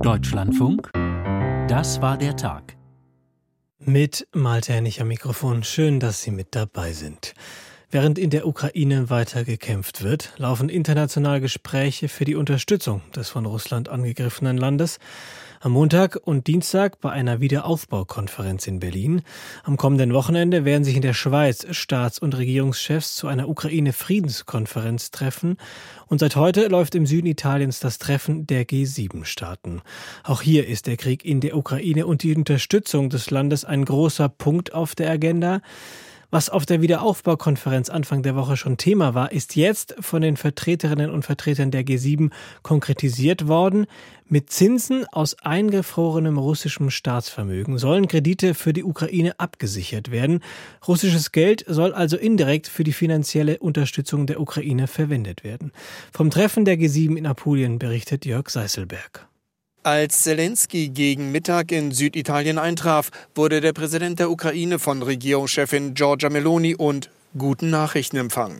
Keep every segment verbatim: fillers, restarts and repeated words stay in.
Deutschlandfunk, das war der Tag. Mit Malte Hennig am Mikrofon. Schön, dass Sie mit dabei sind. Während in der Ukraine weiter gekämpft wird, laufen international Gespräche für die Unterstützung des von Russland angegriffenen Landes. Am Montag und Dienstag bei einer Wiederaufbaukonferenz in Berlin. Am kommenden Wochenende werden sich in der Schweiz Staats- und Regierungschefs zu einer Ukraine-Friedenskonferenz treffen. Und seit heute läuft im Süden Italiens das Treffen der G sieben Staaten. Auch hier ist der Krieg in der Ukraine und die Unterstützung des Landes ein großer Punkt auf der Agenda. Was auf der Wiederaufbaukonferenz Anfang der Woche schon Thema war, ist jetzt von den Vertreterinnen und Vertretern der G sieben konkretisiert worden. Mit Zinsen aus eingefrorenem russischem Staatsvermögen sollen Kredite für die Ukraine abgesichert werden. Russisches Geld soll also indirekt für die finanzielle Unterstützung der Ukraine verwendet werden. Vom Treffen der G sieben in Apulien berichtet Jörg Seißelberg. Als Zelensky gegen Mittag in Süditalien eintraf, wurde der Präsident der Ukraine von Regierungschefin Giorgia Meloni und guten Nachrichten empfangen.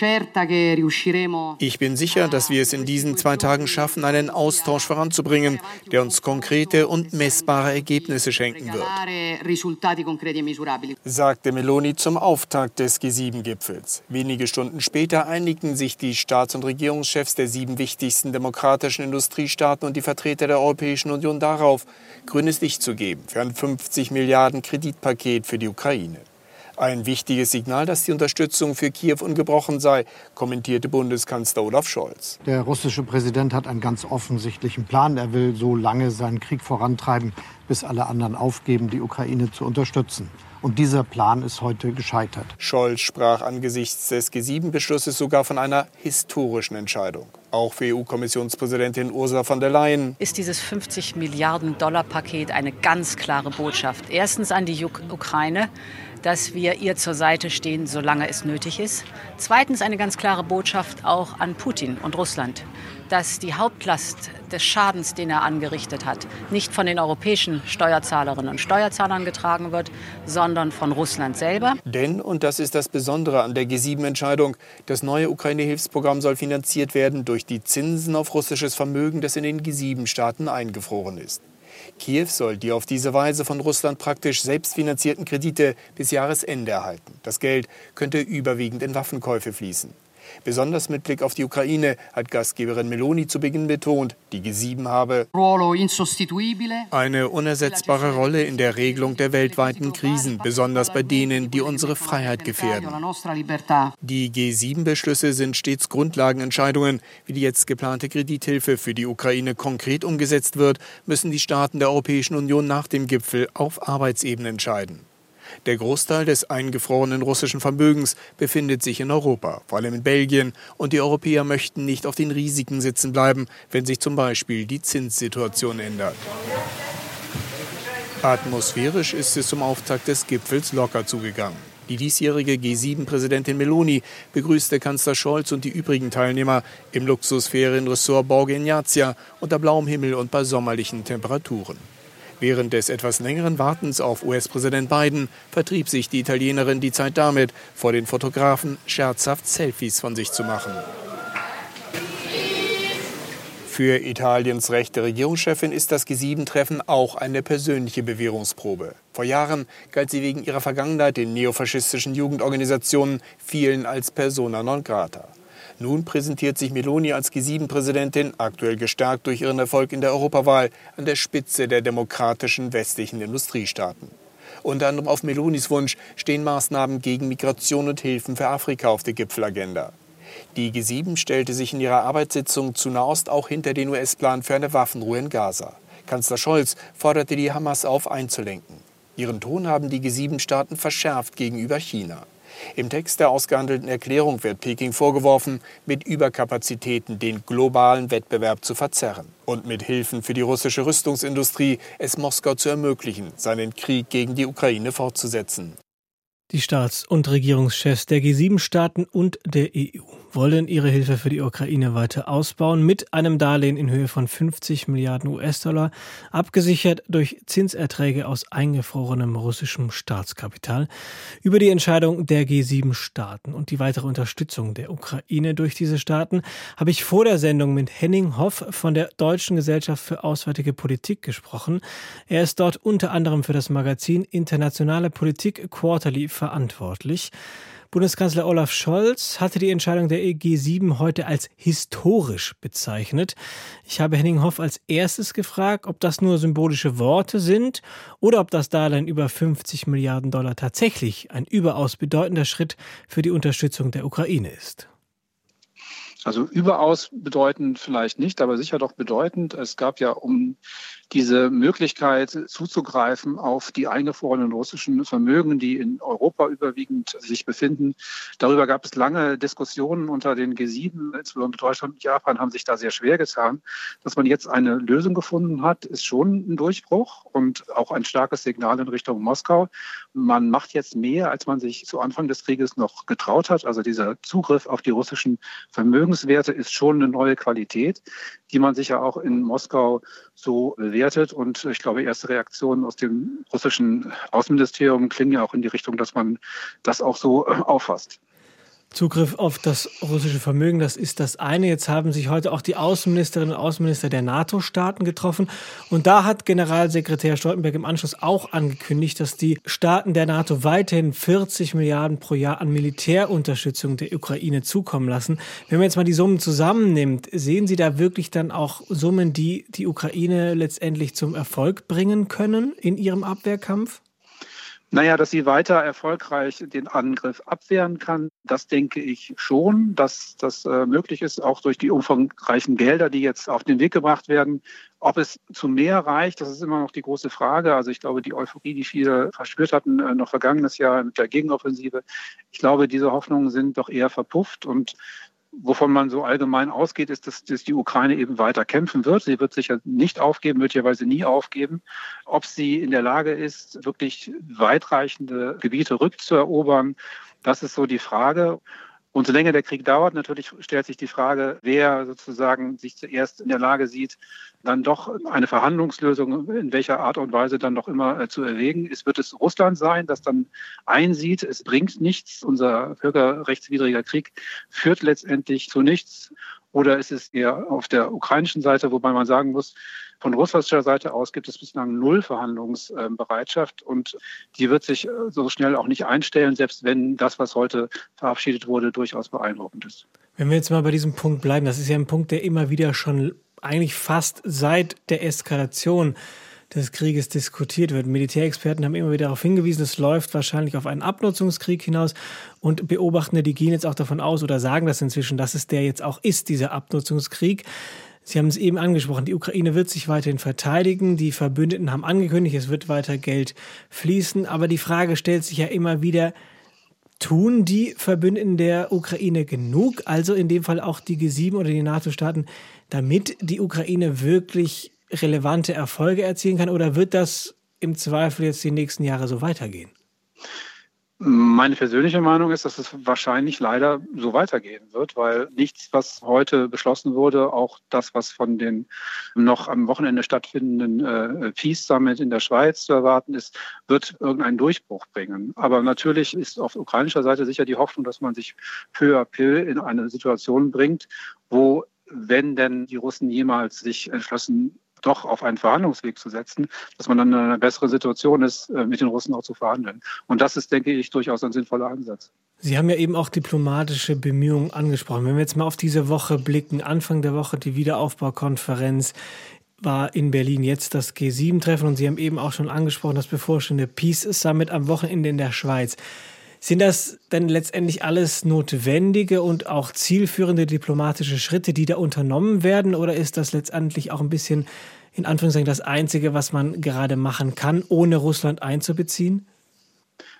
Ich bin sicher, dass wir es in diesen zwei Tagen schaffen, einen Austausch voranzubringen, der uns konkrete und messbare Ergebnisse schenken wird, sagte Meloni zum Auftakt des G sieben Gipfels. Wenige Stunden später einigten sich die Staats- und Regierungschefs der sieben wichtigsten demokratischen Industriestaaten und die Vertreter der Europäischen Union darauf, grünes Licht zu geben für ein fünfzig Milliarden Kreditpaket für die Ukraine. Ein wichtiges Signal, dass die Unterstützung für Kiew ungebrochen sei, kommentierte Bundeskanzler Olaf Scholz. Der russische Präsident hat einen ganz offensichtlichen Plan. Er will so lange seinen Krieg vorantreiben, bis alle anderen aufgeben, die Ukraine zu unterstützen. Und dieser Plan ist heute gescheitert. Scholz sprach angesichts des G sieben Beschlusses sogar von einer historischen Entscheidung. Auch für E U-Kommissionspräsidentin Ursula von der Leyen ist dieses fünfzig Milliarden Dollar Paket eine ganz klare Botschaft. Erstens an die Ukraine, dass wir ihr zur Seite stehen, solange es nötig ist. Zweitens eine ganz klare Botschaft auch an Putin und Russland, dass die Hauptlast des Schadens, den er angerichtet hat, nicht von den europäischen Steuerzahlerinnen und Steuerzahlern getragen wird, sondern von Russland selber. Denn, und das ist das Besondere an der G sieben Entscheidung, das neue Ukraine-Hilfsprogramm soll finanziert werden durch die Zinsen auf russisches Vermögen, das in den G sieben Staaten eingefroren ist. Kiew soll die auf diese Weise von Russland praktisch selbstfinanzierten Kredite bis Jahresende erhalten. Das Geld könnte überwiegend in Waffenkäufe fließen. Besonders mit Blick auf die Ukraine hat Gastgeberin Meloni zu Beginn betont, die G sieben habe eine unersetzbare Rolle in der Regelung der weltweiten Krisen, besonders bei denen, die unsere Freiheit gefährden. Die G sieben Beschlüsse sind stets Grundlagenentscheidungen. Wie die jetzt geplante Kredithilfe für die Ukraine konkret umgesetzt wird, müssen die Staaten der Europäischen Union nach dem Gipfel auf Arbeitsebene entscheiden. Der Großteil des eingefrorenen russischen Vermögens befindet sich in Europa, vor allem in Belgien. Und die Europäer möchten nicht auf den Risiken sitzen bleiben, wenn sich zum Beispiel die Zinssituation ändert. Atmosphärisch ist es zum Auftakt des Gipfels locker zugegangen. Die diesjährige G sieben Präsidentin Meloni begrüßte Kanzler Scholz und die übrigen Teilnehmer im Luxusferienressort Borgo Egnazia unter blauem Himmel und bei sommerlichen Temperaturen. Während des etwas längeren Wartens auf U S-Präsident Biden vertrieb sich die Italienerin die Zeit damit, vor den Fotografen scherzhaft Selfies von sich zu machen. Für Italiens rechte Regierungschefin ist das G sieben Treffen auch eine persönliche Bewährungsprobe. Vor Jahren galt sie wegen ihrer Vergangenheit in neofaschistischen Jugendorganisationen vielen als persona non grata. Nun präsentiert sich Meloni als G sieben Präsidentin, aktuell gestärkt durch ihren Erfolg in der Europawahl, an der Spitze der demokratischen westlichen Industriestaaten. Unter anderem auf Melonis Wunsch stehen Maßnahmen gegen Migration und Hilfen für Afrika auf der Gipfelagenda. Die G sieben stellte sich in ihrer Arbeitssitzung zu Nahost auch hinter den U S-Plan für eine Waffenruhe in Gaza. Kanzler Scholz forderte die Hamas auf, einzulenken. Ihren Ton haben die G sieben Staaten verschärft gegenüber China. Im Text der ausgehandelten Erklärung wird Peking vorgeworfen, mit Überkapazitäten den globalen Wettbewerb zu verzerren und mit Hilfen für die russische Rüstungsindustrie es Moskau zu ermöglichen, seinen Krieg gegen die Ukraine fortzusetzen. Die Staats- und Regierungschefs der G sieben Staaten und der E U wollen ihre Hilfe für die Ukraine weiter ausbauen mit einem Darlehen in Höhe von fünfzig Milliarden U S-Dollar, abgesichert durch Zinserträge aus eingefrorenem russischem Staatskapital. Über die Entscheidung der G sieben Staaten und die weitere Unterstützung der Ukraine durch diese Staaten habe ich vor der Sendung mit Henning Hoff von der Deutschen Gesellschaft für Auswärtige Politik gesprochen. Er ist dort unter anderem für das Magazin Internationale Politik Quarterly verantwortlich. Bundeskanzler Olaf Scholz hatte die Entscheidung der G sieben heute als historisch bezeichnet. Ich habe Henning Hoff als erstes gefragt, ob das nur symbolische Worte sind oder ob das Darlehen über fünfzig Milliarden Dollar tatsächlich ein überaus bedeutender Schritt für die Unterstützung der Ukraine ist. Also überaus bedeutend vielleicht nicht, aber sicher doch bedeutend. Es gab ja, um diese Möglichkeit zuzugreifen auf die eingefrorenen russischen Vermögen, die in Europa überwiegend sich befinden. Darüber gab es lange Diskussionen unter den G sieben, insbesondere Deutschland und Japan haben sich da sehr schwer getan. Dass man jetzt eine Lösung gefunden hat, ist schon ein Durchbruch und auch ein starkes Signal in Richtung Moskau. Man macht jetzt mehr, als man sich zu Anfang des Krieges noch getraut hat. Also dieser Zugriff auf die russischen Vermögenswerte ist schon eine neue Qualität, die man sicher auch in Moskau so bewertet. Und ich glaube, erste Reaktionen aus dem russischen Außenministerium klingen ja auch in die Richtung, dass man das auch so auffasst. Zugriff auf das russische Vermögen, das ist das eine. Jetzt haben sich heute auch die Außenministerinnen und Außenminister der NATO-Staaten getroffen. Und da hat Generalsekretär Stoltenberg im Anschluss auch angekündigt, dass die Staaten der NATO weiterhin vierzig Milliarden pro Jahr an Militärunterstützung der Ukraine zukommen lassen. Wenn man jetzt mal die Summen zusammennimmt, sehen Sie da wirklich dann auch Summen, die die Ukraine letztendlich zum Erfolg bringen können in ihrem Abwehrkampf? Naja, dass sie weiter erfolgreich den Angriff abwehren kann, das denke ich schon, dass das äh, möglich ist, auch durch die umfangreichen Gelder, die jetzt auf den Weg gebracht werden. Ob es zu mehr reicht, das ist immer noch die große Frage. Also ich glaube, die Euphorie, die viele verspürt hatten, äh, noch vergangenes Jahr mit der Gegenoffensive, ich glaube, diese Hoffnungen sind doch eher verpufft. Und wovon man so allgemein ausgeht, ist, dass, dass die Ukraine eben weiter kämpfen wird. Sie wird sicher nicht aufgeben, möglicherweise nie aufgeben. Ob sie in der Lage ist, wirklich weitreichende Gebiete rückzuerobern, das ist so die Frage. Und so länger der Krieg dauert, natürlich stellt sich die Frage, wer sozusagen sich zuerst in der Lage sieht, dann doch eine Verhandlungslösung in welcher Art und Weise dann noch immer äh, zu erwägen ist. Wird es Russland sein, das dann einsieht, es bringt nichts, unser völkerrechtswidriger Krieg führt letztendlich zu nichts? Oder ist es eher auf der ukrainischen Seite, wobei man sagen muss, von russischer Seite aus gibt es bislang null Verhandlungsbereitschaft und die wird sich so schnell auch nicht einstellen, selbst wenn das, was heute verabschiedet wurde, durchaus beeindruckend ist. Wenn wir jetzt mal bei diesem Punkt bleiben, das ist ja ein Punkt, der immer wieder schon eigentlich fast seit der Eskalation des Krieges diskutiert wird. Militärexperten haben immer wieder darauf hingewiesen, es läuft wahrscheinlich auf einen Abnutzungskrieg hinaus und Beobachtende, die gehen jetzt auch davon aus oder sagen das inzwischen, dass es der jetzt auch ist, dieser Abnutzungskrieg. Sie haben es eben angesprochen, die Ukraine wird sich weiterhin verteidigen, die Verbündeten haben angekündigt, es wird weiter Geld fließen, aber die Frage stellt sich ja immer wieder, tun die Verbündeten der Ukraine genug, also in dem Fall auch die G sieben oder die NATO-Staaten, damit die Ukraine wirklich relevante Erfolge erzielen kann, oder wird das im Zweifel jetzt die nächsten Jahre so weitergehen? Meine persönliche Meinung ist, dass es wahrscheinlich leider so weitergehen wird, weil nichts, was heute beschlossen wurde, auch das, was von den noch am Wochenende stattfindenden äh, Peace Summit in der Schweiz zu erwarten ist, wird irgendeinen Durchbruch bringen. Aber natürlich ist auf ukrainischer Seite sicher die Hoffnung, dass man sich peu à peu in eine Situation bringt, wo, wenn denn die Russen jemals sich entschlossen doch auf einen Verhandlungsweg zu setzen, dass man dann in einer besseren Situation ist, mit den Russen auch zu verhandeln. Und das ist, denke ich, durchaus ein sinnvoller Ansatz. Sie haben ja eben auch diplomatische Bemühungen angesprochen. Wenn wir jetzt mal auf diese Woche blicken, Anfang der Woche die Wiederaufbaukonferenz war in Berlin, jetzt das G sieben Treffen und Sie haben eben auch schon angesprochen, das bevorstehende Peace Summit am Wochenende in der Schweiz. Sind das denn letztendlich alles notwendige und auch zielführende diplomatische Schritte, die da unternommen werden? Oder ist das letztendlich auch ein bisschen, in Anführungszeichen, das Einzige, was man gerade machen kann, ohne Russland einzubeziehen?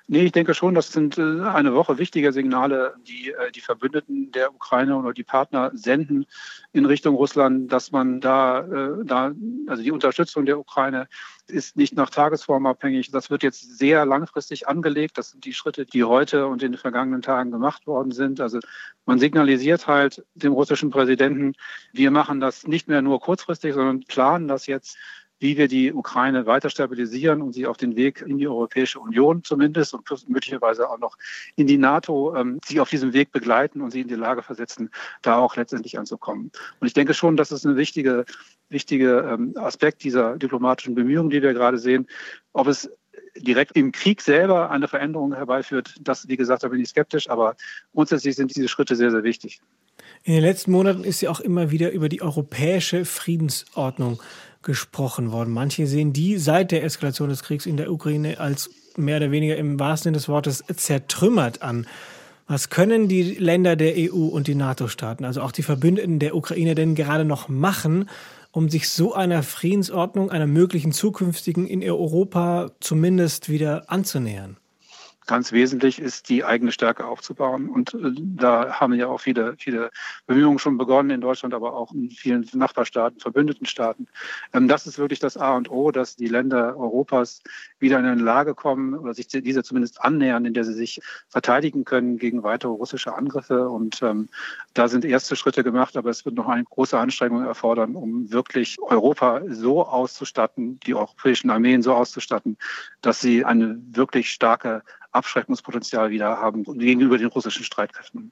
Nee, ich denke schon, das sind eine Woche wichtiger Signale, die die Verbündeten der Ukraine oder die Partner senden in Richtung Russland, dass man da, da, also die Unterstützung der Ukraine ist nicht nach Tagesform abhängig. Das wird jetzt sehr langfristig angelegt. Das sind die Schritte, die heute und in den vergangenen Tagen gemacht worden sind. Also man signalisiert halt dem russischen Präsidenten, wir machen das nicht mehr nur kurzfristig, sondern planen das jetzt, wie wir die Ukraine weiter stabilisieren und sie auf den Weg in die Europäische Union zumindest und möglicherweise auch noch in die NATO, ähm, sie auf diesem Weg begleiten und sie in die Lage versetzen, da auch letztendlich anzukommen. Und ich denke schon, das ist ein wichtiger wichtige, ähm, Aspekt dieser diplomatischen Bemühungen, die wir gerade sehen. Ob es direkt im Krieg selber eine Veränderung herbeiführt, das, wie gesagt, da bin ich skeptisch, aber grundsätzlich sind diese Schritte sehr, sehr wichtig. In den letzten Monaten ist ja auch immer wieder über die europäische Friedensordnung gesprochen worden. Manche sehen die seit der Eskalation des Kriegs in der Ukraine als mehr oder weniger im wahrsten Sinne des Wortes zertrümmert an. Was können die Länder der E U und die NATO-Staaten, also auch die Verbündeten der Ukraine, denn gerade noch machen, um sich so einer Friedensordnung, einer möglichen zukünftigen in Europa zumindest wieder anzunähern? Ganz wesentlich ist, die eigene Stärke aufzubauen. Und äh, da haben ja auch viele, viele Bemühungen schon begonnen in Deutschland, aber auch in vielen Nachbarstaaten, verbündeten Staaten. Ähm, das ist wirklich das A und O, dass die Länder Europas wieder in eine Lage kommen oder sich dieser zumindest annähern, in der sie sich verteidigen können gegen weitere russische Angriffe. Und ähm, da sind erste Schritte gemacht, aber es wird noch eine große Anstrengung erfordern, um wirklich Europa so auszustatten, die europäischen Armeen so auszustatten, dass sie eine wirklich starke Abschreckungspotenzial wieder haben gegenüber den russischen Streitkräften.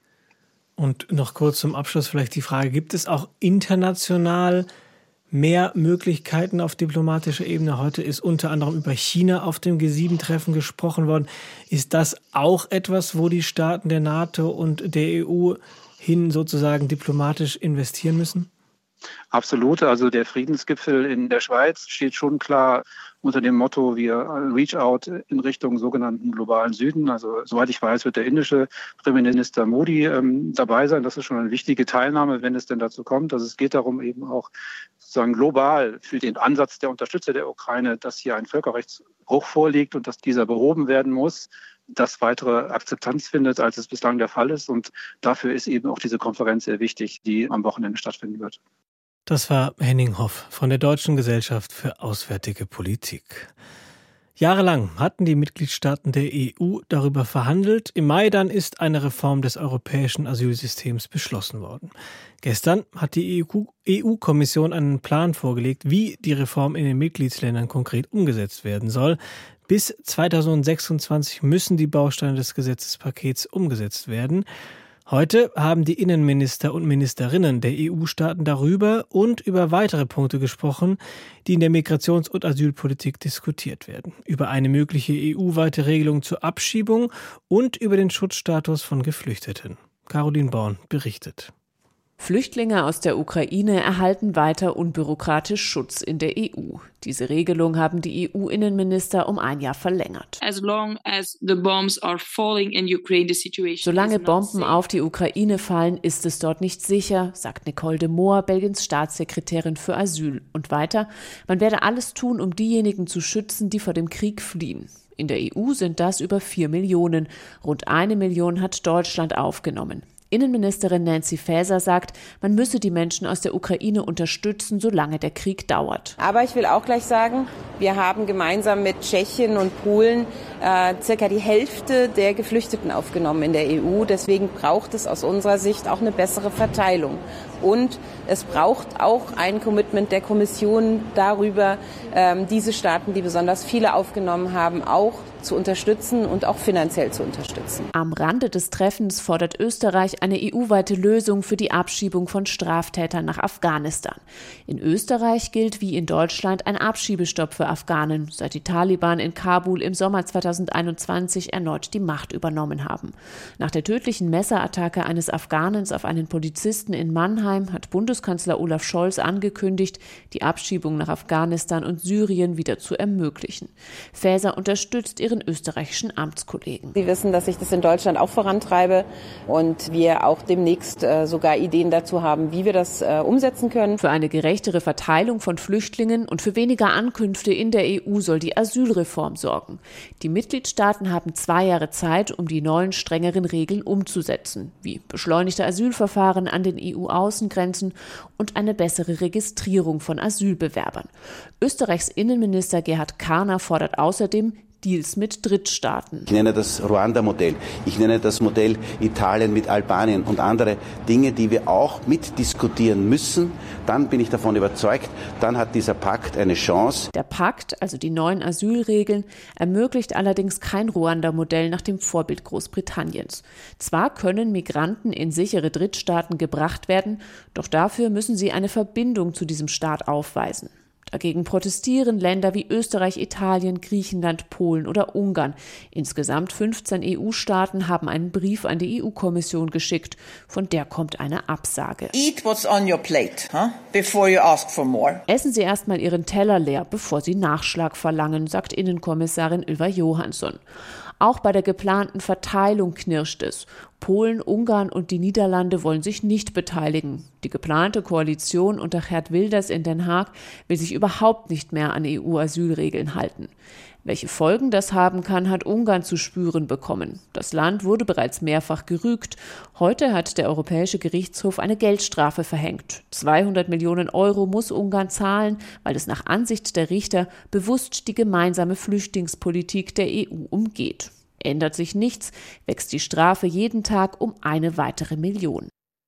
Und noch kurz zum Abschluss vielleicht die Frage, gibt es auch international mehr Möglichkeiten auf diplomatischer Ebene? Heute ist unter anderem über China auf dem G sieben Treffen gesprochen worden. Ist das auch etwas, wo die Staaten der NATO und der E U hin sozusagen diplomatisch investieren müssen? Absolut. Also der Friedensgipfel in der Schweiz steht schon klar unter dem Motto, wir reach out in Richtung sogenannten globalen Süden. Also soweit ich weiß, wird der indische Premierminister Modi ähm, dabei sein. Das ist schon eine wichtige Teilnahme, wenn es denn dazu kommt. Also es geht darum, eben auch sozusagen global für den Ansatz der Unterstützer der Ukraine, dass hier ein Völkerrechtsbruch vorliegt und dass dieser behoben werden muss, das weitere Akzeptanz findet, als es bislang der Fall ist. Und dafür ist eben auch diese Konferenz sehr wichtig, die am Wochenende stattfinden wird. Das war Henning Hoff von der Deutschen Gesellschaft für Auswärtige Politik. Jahrelang hatten die Mitgliedstaaten der E U darüber verhandelt. Im Mai dann ist eine Reform des europäischen Asylsystems beschlossen worden. Gestern hat die E U-Kommission einen Plan vorgelegt, wie die Reform in den Mitgliedsländern konkret umgesetzt werden soll. Bis zweitausendsechsundzwanzig müssen die Bausteine des Gesetzespakets umgesetzt werden. Heute haben die Innenminister und Ministerinnen der E U-Staaten darüber und über weitere Punkte gesprochen, die in der Migrations- und Asylpolitik diskutiert werden. Über eine mögliche E U-weite Regelung zur Abschiebung und über den Schutzstatus von Geflüchteten. Caroline Born berichtet. Flüchtlinge aus der Ukraine erhalten weiter unbürokratisch Schutz in der E U. Diese Regelung haben die E U-Innenminister um ein Jahr verlängert. Solange Bomben auf die Ukraine fallen, ist es dort nicht sicher, sagt Nicole de Moor, Belgiens Staatssekretärin für Asyl. Und weiter, man werde alles tun, um diejenigen zu schützen, die vor dem Krieg fliehen. In der E U sind das über vier Millionen. Rund eine Million hat Deutschland aufgenommen. Innenministerin Nancy Faeser sagt, man müsse die Menschen aus der Ukraine unterstützen, solange der Krieg dauert. Aber ich will auch gleich sagen, wir haben gemeinsam mit Tschechien und Polen äh, circa die Hälfte der Geflüchteten aufgenommen in der E U. Deswegen braucht es aus unserer Sicht auch eine bessere Verteilung. Und es braucht auch ein Commitment der Kommission darüber, ähm, diese Staaten, die besonders viele aufgenommen haben, auch zu unterstützen und auch finanziell zu unterstützen. Am Rande des Treffens fordert Österreich eine E U-weite Lösung für die Abschiebung von Straftätern nach Afghanistan. In Österreich gilt wie in Deutschland ein Abschiebestopp für Afghanen, seit die Taliban in Kabul im Sommer zweitausendeinundzwanzig erneut die Macht übernommen haben. Nach der tödlichen Messerattacke eines Afghanens auf einen Polizisten in Mannheim hat Bundeskanzler Olaf Scholz angekündigt, die Abschiebung nach Afghanistan und Syrien wieder zu ermöglichen. Faeser unterstützt ihren österreichischen Amtskollegen. Sie wissen, dass ich das in Deutschland auch vorantreibe und wir auch demnächst äh, sogar Ideen dazu haben, wie wir das äh, umsetzen können. Für eine gerechtere Verteilung von Flüchtlingen und für weniger Ankünfte in der E U soll die Asylreform sorgen. Die Mitgliedstaaten haben zwei Jahre Zeit, um die neuen strengeren Regeln umzusetzen, wie beschleunigte Asylverfahren an den E U-Außengrenzen und eine bessere Registrierung von Asylbewerbern. Österreichs Innenminister Gerhard Karner fordert außerdem Deals mit Drittstaaten. Ich nenne das Ruanda-Modell. Ich nenne das Modell Italien mit Albanien und andere Dinge, die wir auch mitdiskutieren müssen. Dann bin ich davon überzeugt, dann hat dieser Pakt eine Chance. Der Pakt, also die neuen Asylregeln, ermöglicht allerdings kein Ruanda-Modell nach dem Vorbild Großbritanniens. Zwar können Migranten in sichere Drittstaaten gebracht werden, doch dafür müssen sie eine Verbindung zu diesem Staat aufweisen. Dagegen protestieren Länder wie Österreich, Italien, Griechenland, Polen oder Ungarn. Insgesamt fünfzehn E U-Staaten haben einen Brief an die E U-Kommission geschickt. Von der kommt eine Absage. Eat what's on your plate, huh? Before you ask for more. Essen Sie erstmal Ihren Teller leer, bevor Sie Nachschlag verlangen, sagt Innenkommissarin Ylva Johansson. Auch bei der geplanten Verteilung knirscht es. Polen, Ungarn und die Niederlande wollen sich nicht beteiligen. Die geplante Koalition unter Geert Wilders in Den Haag will sich überhaupt nicht mehr an E U-Asylregeln halten. Welche Folgen das haben kann, hat Ungarn zu spüren bekommen. Das Land wurde bereits mehrfach gerügt. Heute hat der Europäische Gerichtshof eine Geldstrafe verhängt. zweihundert Millionen Euro muss Ungarn zahlen, weil es nach Ansicht der Richter bewusst die gemeinsame Flüchtlingspolitik der E U umgeht. Ändert sich nichts, wächst die Strafe jeden Tag um eine weitere Million.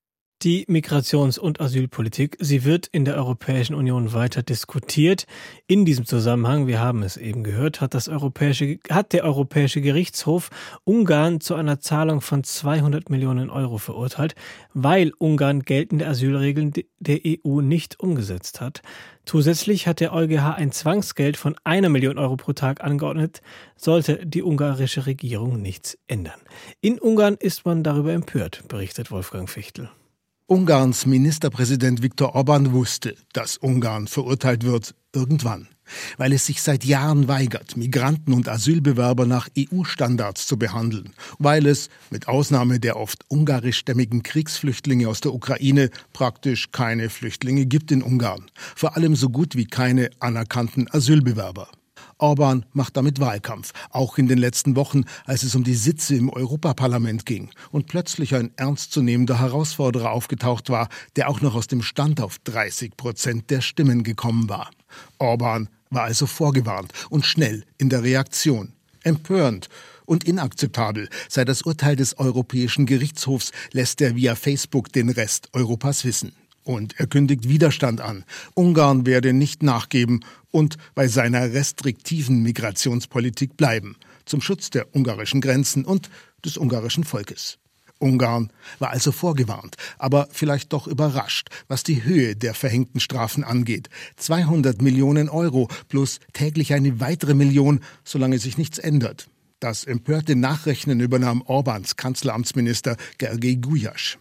Die Migrations- und Asylpolitik, sie wird in der Europäischen Union weiter diskutiert. In diesem Zusammenhang, wir haben es eben gehört, hat, das Europäische, hat der Europäische Gerichtshof Ungarn zu einer Zahlung von zweihundert Millionen Euro verurteilt, weil Ungarn geltende Asylregeln der E U nicht umgesetzt hat. Zusätzlich hat der EuGH ein Zwangsgeld von einer Million Euro pro Tag angeordnet, sollte die ungarische Regierung nichts ändern. In Ungarn ist man darüber empört, berichtet Wolfgang Fichtel. Ungarns Ministerpräsident Viktor Orbán wusste, dass Ungarn verurteilt wird, irgendwann. Weil es sich seit Jahren weigert, Migranten und Asylbewerber nach E U-Standards zu behandeln. Weil es, mit Ausnahme der oft ungarischstämmigen Kriegsflüchtlinge aus der Ukraine, praktisch keine Flüchtlinge gibt in Ungarn. Vor allem so gut wie keine anerkannten Asylbewerber. Orbán macht damit Wahlkampf, auch in den letzten Wochen, als es um die Sitze im Europaparlament ging und plötzlich ein ernstzunehmender Herausforderer aufgetaucht war, der auch noch aus dem Stand auf dreißig Prozent der Stimmen gekommen war. Orbán war also vorgewarnt und schnell in der Reaktion. Empörend und inakzeptabel sei das Urteil des Europäischen Gerichtshofs, lässt er via Facebook den Rest Europas wissen. Und er kündigt Widerstand an. Ungarn werde nicht nachgeben und bei seiner restriktiven Migrationspolitik bleiben, zum Schutz der ungarischen Grenzen und des ungarischen Volkes. Ungarn war also vorgewarnt, aber vielleicht doch überrascht, was die Höhe der verhängten Strafen angeht. zweihundert Millionen Euro plus täglich eine weitere Million, solange sich nichts ändert. Das empörte Nachrechnen übernahm Orbáns Kanzleramtsminister Gergely Gulyás.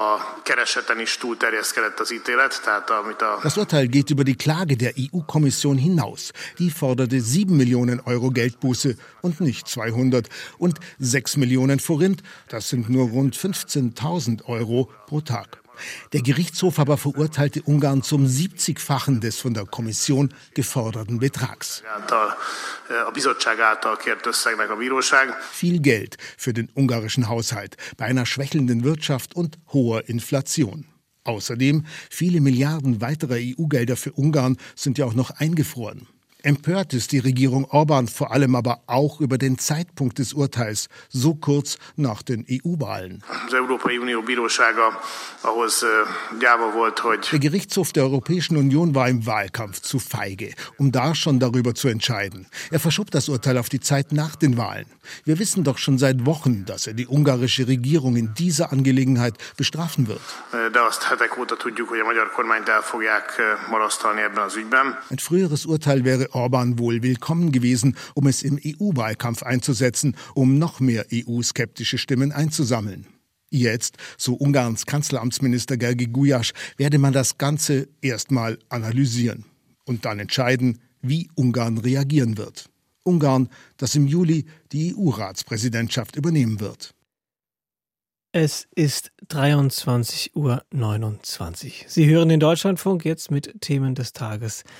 Das Urteil geht über die Klage der E U-Kommission hinaus. Die forderte sieben Millionen Euro Geldbuße und nicht zweihundert. Und sechs Millionen Forint, das sind nur rund fünfzehntausend Euro pro Tag. Der Gerichtshof aber verurteilte Ungarn zum siebzigfachen des von der Kommission geforderten Betrags. Viel Geld für den ungarischen Haushalt bei einer schwächelnden Wirtschaft und hoher Inflation. Außerdem, viele Milliarden weiterer E U-Gelder für Ungarn sind ja auch noch eingefroren. Empört ist die Regierung Orbán vor allem aber auch über den Zeitpunkt des Urteils, so kurz nach den E U-Wahlen. Der Gerichtshof der Europäischen Union war im Wahlkampf zu feige, um da schon darüber zu entscheiden. Er verschob das Urteil auf die Zeit nach den Wahlen. Wir wissen doch schon seit Wochen, dass er die ungarische Regierung in dieser Angelegenheit bestrafen wird. Ein früheres Urteil wäre Orbán wohl willkommen gewesen, um es im E U-Wahlkampf einzusetzen, um noch mehr E U-skeptische Stimmen einzusammeln. Jetzt, so Ungarns Kanzleramtsminister Gergely Gulyás, werde man das Ganze erstmal analysieren und dann entscheiden, wie Ungarn reagieren wird. Ungarn, das im Juli die E U-Ratspräsidentschaft übernehmen wird. Es ist dreiundzwanzig Uhr neunundzwanzig. Sie hören den Deutschlandfunk jetzt mit Themen des Tages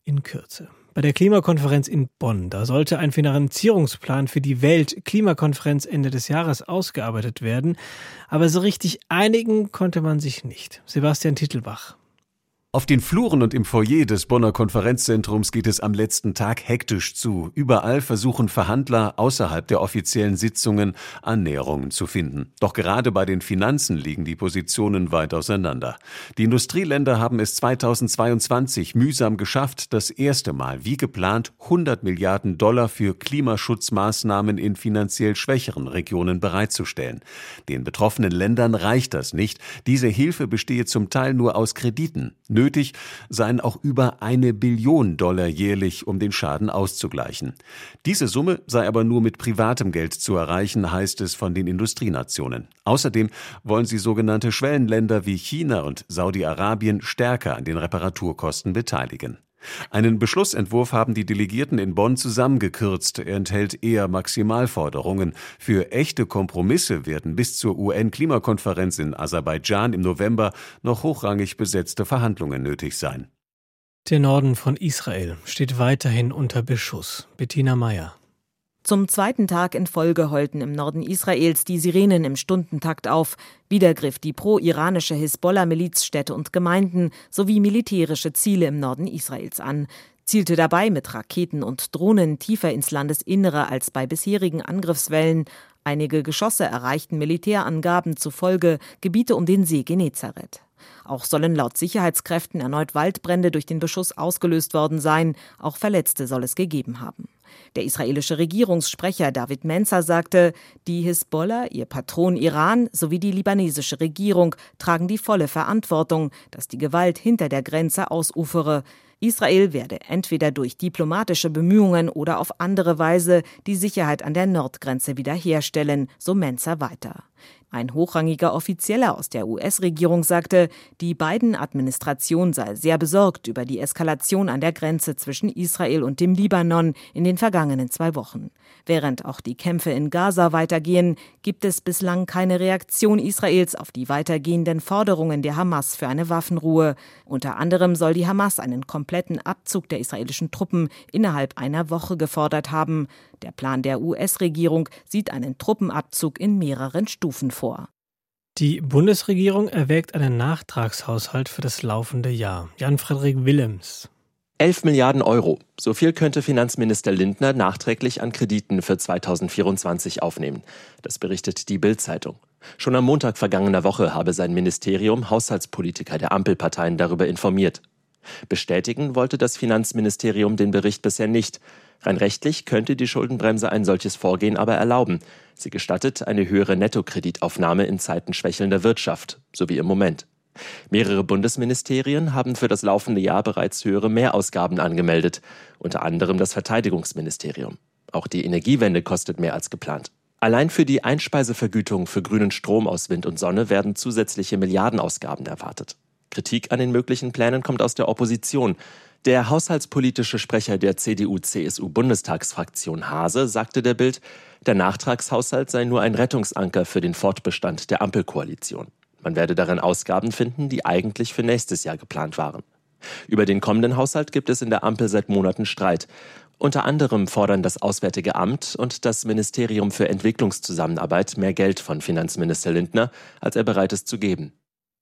in Kürze. Bei der Klimakonferenz in Bonn, da sollte ein Finanzierungsplan für die Weltklimakonferenz Ende des Jahres ausgearbeitet werden. Aber so richtig einigen konnte man sich nicht. Sebastian Tittelbach. Auf den Fluren und im Foyer des Bonner Konferenzzentrums geht es am letzten Tag hektisch zu. Überall versuchen Verhandler außerhalb der offiziellen Sitzungen Annäherungen zu finden. Doch gerade bei den Finanzen liegen die Positionen weit auseinander. Die Industrieländer haben es zweitausendzweiundzwanzig mühsam geschafft, das erste Mal wie geplant hundert Milliarden Dollar für Klimaschutzmaßnahmen in finanziell schwächeren Regionen bereitzustellen. Den betroffenen Ländern reicht das nicht. Diese Hilfe bestehe zum Teil nur aus Krediten. Nötig seien auch über eine Billion Dollar jährlich, um den Schaden auszugleichen. Diese Summe sei aber nur mit privatem Geld zu erreichen, heißt es von den Industrienationen. Außerdem wollen sie sogenannte Schwellenländer wie China und Saudi-Arabien stärker an den Reparaturkosten beteiligen. Einen Beschlussentwurf haben die Delegierten in Bonn zusammengekürzt. Er enthält eher Maximalforderungen. Für echte Kompromisse werden bis zur U N-Klimakonferenz in Aserbaidschan im November noch hochrangig besetzte Verhandlungen nötig sein. Der Norden von Israel steht weiterhin unter Beschuss. Bettina Meyer. Zum zweiten Tag in Folge heulten im Norden Israels die Sirenen im Stundentakt auf. Wieder griff die pro-iranische Hisbollah-Miliz Städte und Gemeinden sowie militärische Ziele im Norden Israels an, zielte dabei mit Raketen und Drohnen tiefer ins Landesinnere als bei bisherigen Angriffswellen. Einige Geschosse erreichten Militärangaben zufolge Gebiete um den See Genezareth. Auch sollen laut Sicherheitskräften erneut Waldbrände durch den Beschuss ausgelöst worden sein. Auch Verletzte soll es gegeben haben. Der israelische Regierungssprecher David Menzer sagte, die Hisbollah, ihr Patron Iran sowie die libanesische Regierung tragen die volle Verantwortung, dass die Gewalt hinter der Grenze ausufere. Israel werde entweder durch diplomatische Bemühungen oder auf andere Weise die Sicherheit an der Nordgrenze wiederherstellen, so Menzer weiter. Ein hochrangiger Offizieller aus der U S-Regierung sagte, die Biden-Administration sei sehr besorgt über die Eskalation an der Grenze zwischen Israel und dem Libanon in den vergangenen zwei Wochen. Während auch die Kämpfe in Gaza weitergehen, gibt es bislang keine Reaktion Israels auf die weitergehenden Forderungen der Hamas für eine Waffenruhe. Unter anderem soll die Hamas einen kompletten Abzug der israelischen Truppen innerhalb einer Woche gefordert haben. Der Plan der U S-Regierung sieht einen Truppenabzug in mehreren Stufen vor. Die Bundesregierung erwägt einen Nachtragshaushalt für das laufende Jahr. Jan-Frederik Willems. elf Milliarden Euro. So viel könnte Finanzminister Lindner nachträglich an Krediten für zweitausendvierundzwanzig aufnehmen. Das berichtet die Bild-Zeitung. Schon am Montag vergangener Woche habe sein Ministerium Haushaltspolitiker der Ampelparteien darüber informiert. Bestätigen wollte das Finanzministerium den Bericht bisher nicht. Rein rechtlich könnte die Schuldenbremse ein solches Vorgehen aber erlauben. Sie gestattet eine höhere Nettokreditaufnahme in Zeiten schwächelnder Wirtschaft, so wie im Moment. Mehrere Bundesministerien haben für das laufende Jahr bereits höhere Mehrausgaben angemeldet, unter anderem das Verteidigungsministerium. Auch die Energiewende kostet mehr als geplant. Allein für die Einspeisevergütung für grünen Strom aus Wind und Sonne werden zusätzliche Milliardenausgaben erwartet. Kritik an den möglichen Plänen kommt aus der Opposition. Der haushaltspolitische Sprecher der C D U C S U-Bundestagsfraktion Haase sagte der Bild, der Nachtragshaushalt sei nur ein Rettungsanker für den Fortbestand der Ampelkoalition. Man werde darin Ausgaben finden, die eigentlich für nächstes Jahr geplant waren. Über den kommenden Haushalt gibt es in der Ampel seit Monaten Streit. Unter anderem fordern das Auswärtige Amt und das Ministerium für Entwicklungszusammenarbeit mehr Geld von Finanzminister Lindner, als er bereit ist zu geben.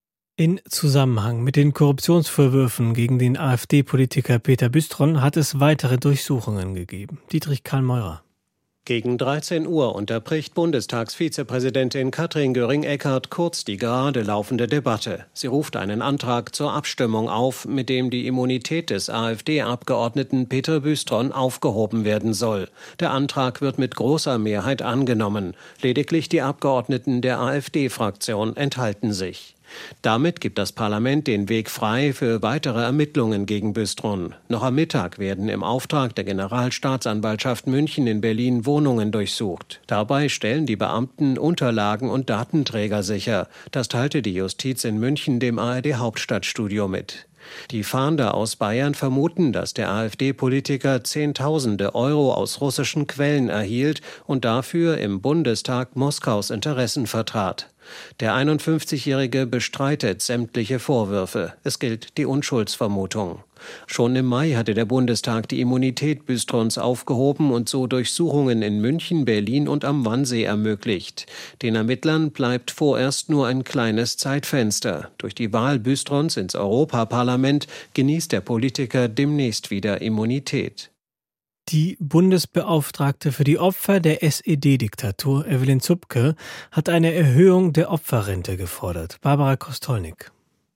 In Zusammenhang mit den Korruptionsvorwürfen gegen den AfD-Politiker Peter Büstron hat es weitere Durchsuchungen gegeben. Dietrich Karl-Meurer. Gegen dreizehn Uhr unterbricht Bundestagsvizepräsidentin Katrin Göring-Eckardt kurz die gerade laufende Debatte. Sie ruft einen Antrag zur Abstimmung auf, mit dem die Immunität des AfD-Abgeordneten Peter Büstron aufgehoben werden soll. Der Antrag wird mit großer Mehrheit angenommen. Lediglich die Abgeordneten der AfD-Fraktion enthalten sich. Damit gibt das Parlament den Weg frei für weitere Ermittlungen gegen Büstron. Noch am Mittag werden im Auftrag der Generalstaatsanwaltschaft München in Berlin Wohnungen durchsucht. Dabei stellen die Beamten Unterlagen und Datenträger sicher. Das teilte die Justiz in München dem A R D-Hauptstadtstudio mit. Die Fahnder aus Bayern vermuten, dass der AfD-Politiker Zehntausende Euro aus russischen Quellen erhielt und dafür im Bundestag Moskaus Interessen vertrat. Der einundfünfzigjährige bestreitet sämtliche Vorwürfe. Es gilt die Unschuldsvermutung. Schon im Mai hatte der Bundestag die Immunität Bystrons aufgehoben und so Durchsuchungen in München, Berlin und am Wannsee ermöglicht. Den Ermittlern bleibt vorerst nur ein kleines Zeitfenster. Durch die Wahl Bystrons ins Europaparlament genießt der Politiker demnächst wieder Immunität. Die Bundesbeauftragte für die Opfer der S E D-Diktatur, Evelyn Zupke, hat eine Erhöhung der Opferrente gefordert. Barbara Kostolnik.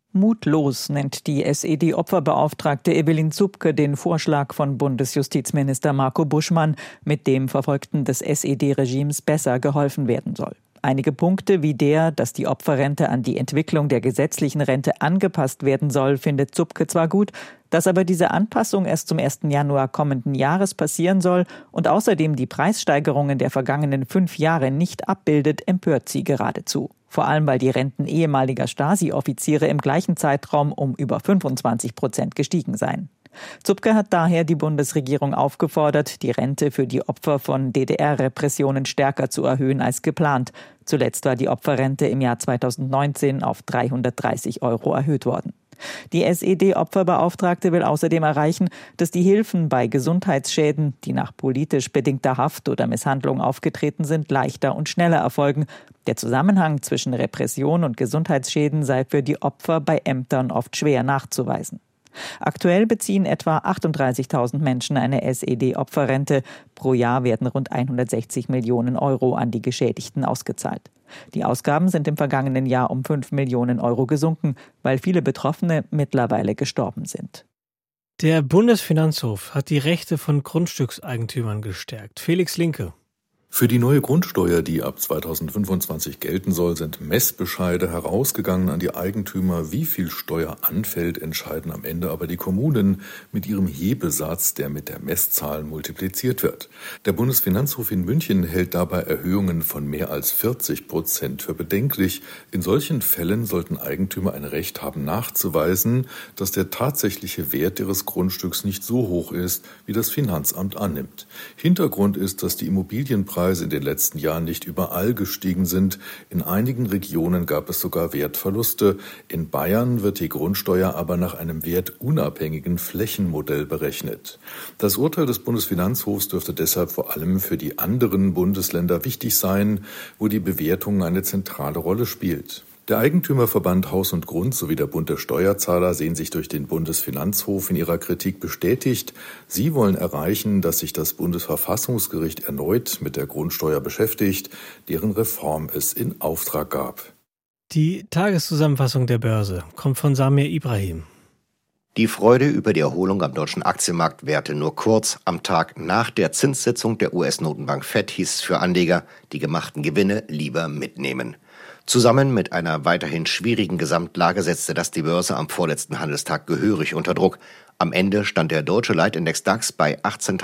Mutlos nennt die S E D-Opferbeauftragte Evelyn Zupke den Vorschlag von Bundesjustizminister Marco Buschmann, mit dem Verfolgten des S E D-Regimes besser geholfen werden soll. Einige Punkte wie der, dass die Opferrente an die Entwicklung der gesetzlichen Rente angepasst werden soll, findet Zupke zwar gut, dass aber diese Anpassung erst zum ersten Januar kommenden Jahres passieren soll und außerdem die Preissteigerungen der vergangenen fünf Jahre nicht abbildet, empört sie geradezu. Vor allem, weil die Renten ehemaliger Stasi-Offiziere im gleichen Zeitraum um über fünfundzwanzig Prozent gestiegen seien. Zupke hat daher die Bundesregierung aufgefordert, die Rente für die Opfer von D D R-Repressionen stärker zu erhöhen als geplant. Zuletzt war die Opferrente im Jahr zweitausendneunzehn auf dreihundertdreißig Euro erhöht worden. Die S E D-Opferbeauftragte will außerdem erreichen, dass die Hilfen bei Gesundheitsschäden, die nach politisch bedingter Haft oder Misshandlung aufgetreten sind, leichter und schneller erfolgen. Der Zusammenhang zwischen Repression und Gesundheitsschäden sei für die Opfer bei Ämtern oft schwer nachzuweisen. Aktuell beziehen etwa achtunddreißigtausend Menschen eine S E D-Opferrente. Pro Jahr werden rund hundertsechzig Millionen Euro an die Geschädigten ausgezahlt. Die Ausgaben sind im vergangenen Jahr um fünf Millionen Euro gesunken, weil viele Betroffene mittlerweile gestorben sind. Der Bundesfinanzhof hat die Rechte von Grundstückseigentümern gestärkt. Felix Linke. Für die neue Grundsteuer, die ab zweitausendfünfundzwanzig gelten soll, sind Messbescheide herausgegangen an die Eigentümer. Wie viel Steuer anfällt, entscheiden am Ende aber die Kommunen mit ihrem Hebesatz, der mit der Messzahl multipliziert wird. Der Bundesfinanzhof in München hält dabei Erhöhungen von mehr als vierzig Prozent für bedenklich. In solchen Fällen sollten Eigentümer ein Recht haben, nachzuweisen, dass der tatsächliche Wert ihres Grundstücks nicht so hoch ist, wie das Finanzamt annimmt. Hintergrund ist, dass die Immobilienpreise in den letzten Jahren nicht überall gestiegen sind. In einigen Regionen gab es sogar Wertverluste. In Bayern wird die Grundsteuer aber nach einem wertunabhängigen Flächenmodell berechnet. Das Urteil des Bundesfinanzhofs dürfte deshalb vor allem für die anderen Bundesländer wichtig sein, wo die Bewertung eine zentrale Rolle spielt. Der Eigentümerverband Haus und Grund sowie der Bund der Steuerzahler sehen sich durch den Bundesfinanzhof in ihrer Kritik bestätigt. Sie wollen erreichen, dass sich das Bundesverfassungsgericht erneut mit der Grundsteuer beschäftigt, deren Reform es in Auftrag gab. Die Tageszusammenfassung der Börse kommt von Samir Ibrahim. Die Freude über die Erholung am deutschen Aktienmarkt währte nur kurz. Am Tag nach der Zinssitzung der U S-Notenbank Fed hieß es für Anleger, die gemachten Gewinne lieber mitnehmen. Zusammen mit einer weiterhin schwierigen Gesamtlage setzte das die Börse am vorletzten Handelstag gehörig unter Druck. Am Ende stand der deutsche Leitindex DAX bei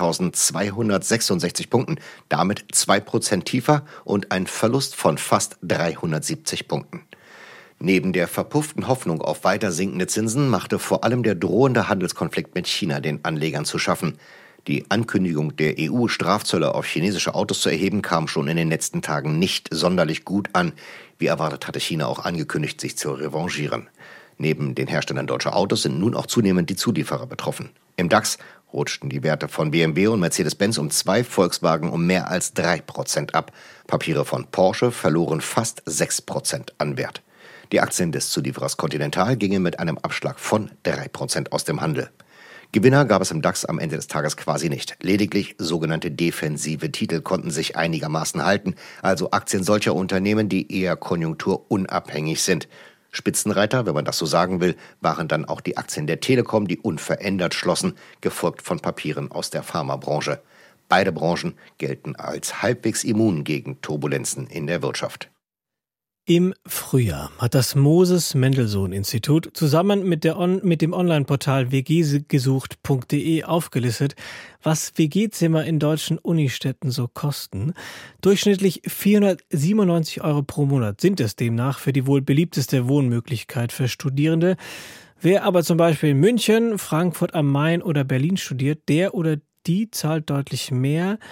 achtzehntausendzweihundertsechsundsechzig Punkten, damit zwei Prozent tiefer und ein Verlust von fast dreihundertsiebzig Punkten. Neben der verpufften Hoffnung auf weiter sinkende Zinsen machte vor allem der drohende Handelskonflikt mit China den Anlegern zu schaffen. Die Ankündigung der E U, Strafzölle auf chinesische Autos zu erheben, kam schon in den letzten Tagen nicht sonderlich gut an. Wie erwartet hatte China auch angekündigt, sich zu revanchieren. Neben den Herstellern deutscher Autos sind nun auch zunehmend die Zulieferer betroffen. Im DAX rutschten die Werte von B M W und Mercedes-Benz um zwei, Volkswagen um mehr als drei Prozent ab. Papiere von Porsche verloren fast sechs Prozent an Wert. Die Aktien des Zulieferers Continental gingen mit einem Abschlag von drei Prozent aus dem Handel. Gewinner gab es im DAX am Ende des Tages quasi nicht. Lediglich sogenannte defensive Titel konnten sich einigermaßen halten, also Aktien solcher Unternehmen, die eher konjunkturunabhängig sind. Spitzenreiter, wenn man das so sagen will, waren dann auch die Aktien der Telekom, die unverändert schlossen, gefolgt von Papieren aus der Pharmabranche. Beide Branchen gelten als halbwegs immun gegen Turbulenzen in der Wirtschaft. Im Frühjahr hat das Moses-Mendelssohn-Institut zusammen mit, der On- mit dem Online-Portal w g gesucht punkt d e aufgelistet, was W G-Zimmer in deutschen Unistädten so kosten. Durchschnittlich vierhundertsiebenundneunzig Euro pro Monat sind es demnach für die wohl beliebteste Wohnmöglichkeit für Studierende. Wer aber zum Beispiel in München, Frankfurt am Main oder Berlin studiert, der oder die zahlt deutlich mehr.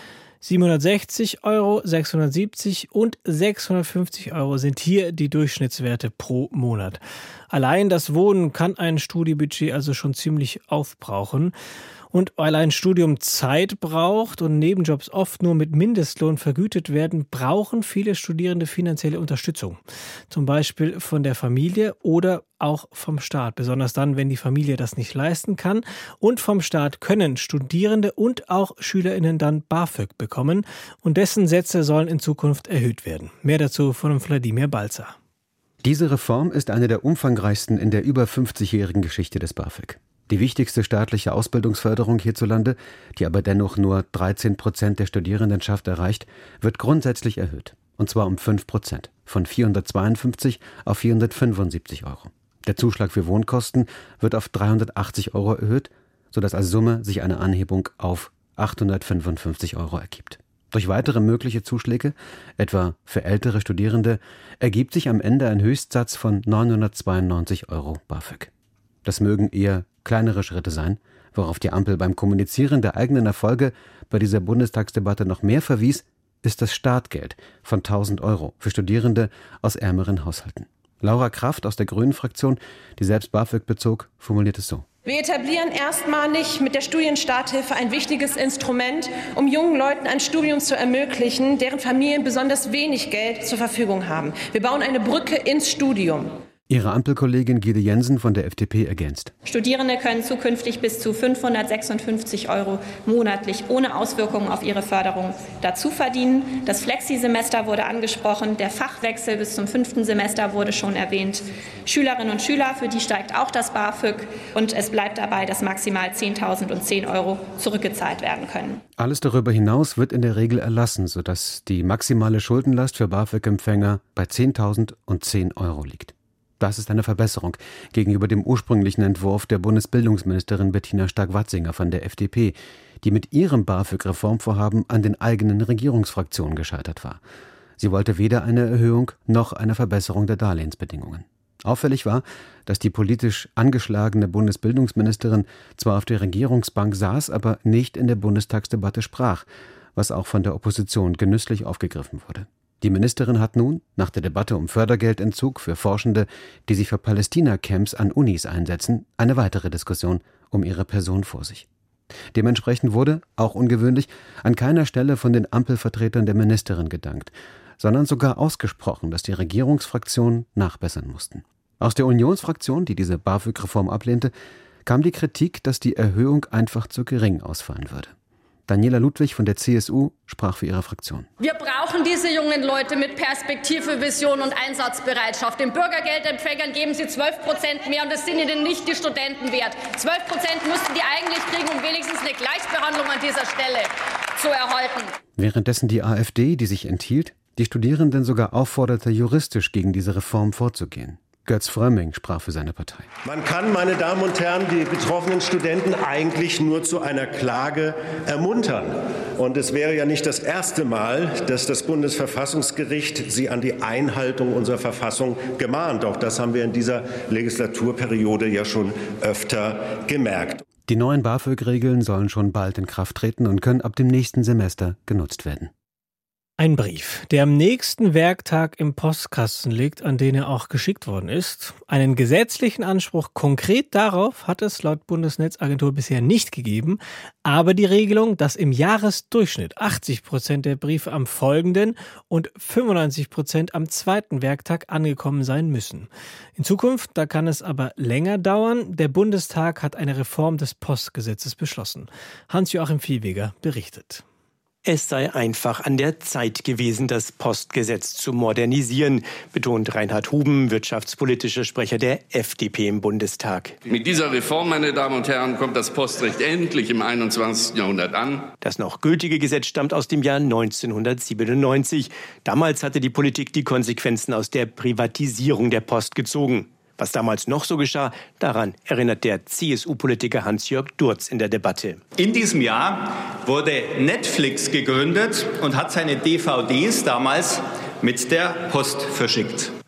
siebenhundertsechzig Euro, sechshundertsiebzig und sechshundertfünfzig Euro sind hier die Durchschnittswerte pro Monat. Allein das Wohnen kann ein Studiebudget also schon ziemlich aufbrauchen. Und weil ein Studium Zeit braucht und Nebenjobs oft nur mit Mindestlohn vergütet werden, brauchen viele Studierende finanzielle Unterstützung. Zum Beispiel von der Familie oder auch vom Staat. Besonders dann, wenn die Familie das nicht leisten kann. Und vom Staat können Studierende und auch SchülerInnen dann BAföG bekommen. Und dessen Sätze sollen in Zukunft erhöht werden. Mehr dazu von Wladimir Balzer. Diese Reform ist eine der umfangreichsten in der über fünfzigjährigen Geschichte des BAföG. Die wichtigste staatliche Ausbildungsförderung hierzulande, die aber dennoch nur dreizehn Prozent der Studierendenschaft erreicht, wird grundsätzlich erhöht. Und zwar um fünf Prozent, von vierhundertzweiundfünfzig auf vierhundertfünfundsiebzig Euro. Der Zuschlag für Wohnkosten wird auf dreihundertachtzig Euro erhöht, sodass als Summe sich eine Anhebung auf achthundertfünfundfünfzig Euro ergibt. Durch weitere mögliche Zuschläge, etwa für ältere Studierende, ergibt sich am Ende ein Höchstsatz von neunhundertzweiundneunzig Euro BAföG. Das mögen eher kleinere Schritte sein, worauf die Ampel beim Kommunizieren der eigenen Erfolge bei dieser Bundestagsdebatte noch mehr verwies, ist das Startgeld von tausend Euro für Studierende aus ärmeren Haushalten. Laura Kraft aus der Grünen-Fraktion, die selbst BAföG bezog, formuliert es so. Wir etablieren erstmalig mit der Studienstarthilfe ein wichtiges Instrument, um jungen Leuten ein Studium zu ermöglichen, deren Familien besonders wenig Geld zur Verfügung haben. Wir bauen eine Brücke ins Studium. Ihre Ampelkollegin Giede Jensen von der F D P ergänzt. Studierende können zukünftig bis zu fünfhundertsechsundfünfzig Euro monatlich ohne Auswirkungen auf ihre Förderung dazu verdienen. Das Flexi-Semester wurde angesprochen, der Fachwechsel bis zum fünften Semester wurde schon erwähnt. Schülerinnen und Schüler, für die steigt auch das BAföG und es bleibt dabei, dass maximal zehntausendzehn Euro zurückgezahlt werden können. Alles darüber hinaus wird in der Regel erlassen, sodass die maximale Schuldenlast für BAföG-Empfänger bei zehntausendzehn Euro liegt. Das ist eine Verbesserung gegenüber dem ursprünglichen Entwurf der Bundesbildungsministerin Bettina Stark-Watzinger von der F D P, die mit ihrem BAföG-Reformvorhaben an den eigenen Regierungsfraktionen gescheitert war. Sie wollte weder eine Erhöhung noch eine Verbesserung der Darlehensbedingungen. Auffällig war, dass die politisch angeschlagene Bundesbildungsministerin zwar auf der Regierungsbank saß, aber nicht in der Bundestagsdebatte sprach, was auch von der Opposition genüsslich aufgegriffen wurde. Die Ministerin hat nun, nach der Debatte um Fördergeldentzug für Forschende, die sich für Palästina-Camps an Unis einsetzen, eine weitere Diskussion um ihre Person vor sich. Dementsprechend wurde, auch ungewöhnlich, an keiner Stelle von den Ampelvertretern der Ministerin gedankt, sondern sogar ausgesprochen, dass die Regierungsfraktionen nachbessern mussten. Aus der Unionsfraktion, die diese BAföG-Reform ablehnte, kam die Kritik, dass die Erhöhung einfach zu gering ausfallen würde. Daniela Ludwig von der C S U sprach für ihre Fraktion. Wir brauchen diese jungen Leute mit Perspektive, Vision und Einsatzbereitschaft. Den Bürgergeldempfängern geben sie zwölf Prozent mehr und das sind ihnen nicht die Studenten wert. zwölf Prozent müssten die eigentlich kriegen, um wenigstens eine Gleichbehandlung an dieser Stelle zu erhalten. Währenddessen die AfD, die sich enthielt, die Studierenden sogar aufforderte, juristisch gegen diese Reform vorzugehen. Götz Frömming sprach für seine Partei. Man kann, meine Damen und Herren, die betroffenen Studenten eigentlich nur zu einer Klage ermuntern. Und es wäre ja nicht das erste Mal, dass das Bundesverfassungsgericht sie an die Einhaltung unserer Verfassung gemahnt. Auch das haben wir in dieser Legislaturperiode ja schon öfter gemerkt. Die neuen BAföG-Regeln sollen schon bald in Kraft treten und können ab dem nächsten Semester genutzt werden. Ein Brief, der am nächsten Werktag im Postkasten liegt, an den er auch geschickt worden ist. Einen gesetzlichen Anspruch konkret darauf hat es laut Bundesnetzagentur bisher nicht gegeben, aber die Regelung, dass im Jahresdurchschnitt achtzig Prozent der Briefe am folgenden und fünfundneunzig Prozent am zweiten Werktag angekommen sein müssen. In Zukunft, da kann es aber länger dauern. Der Bundestag hat eine Reform des Postgesetzes beschlossen. Hans-Joachim Viehweger berichtet. Es sei einfach an der Zeit gewesen, das Postgesetz zu modernisieren, betont Reinhard Huben, wirtschaftspolitischer Sprecher der F D P im Bundestag. Mit dieser Reform, meine Damen und Herren, kommt das Postrecht endlich im einundzwanzigsten Jahrhundert an. Das noch gültige Gesetz stammt aus dem Jahr neunzehnhundertsiebenundneunzig. Damals hatte die Politik die Konsequenzen aus der Privatisierung der Post gezogen. Was damals noch so geschah, daran erinnert der C S U-Politiker Hans-Jörg Durz in der Debatte. In diesem Jahr wurde Netflix gegründet und hat seine D V Ds damals mit der Post verschickt.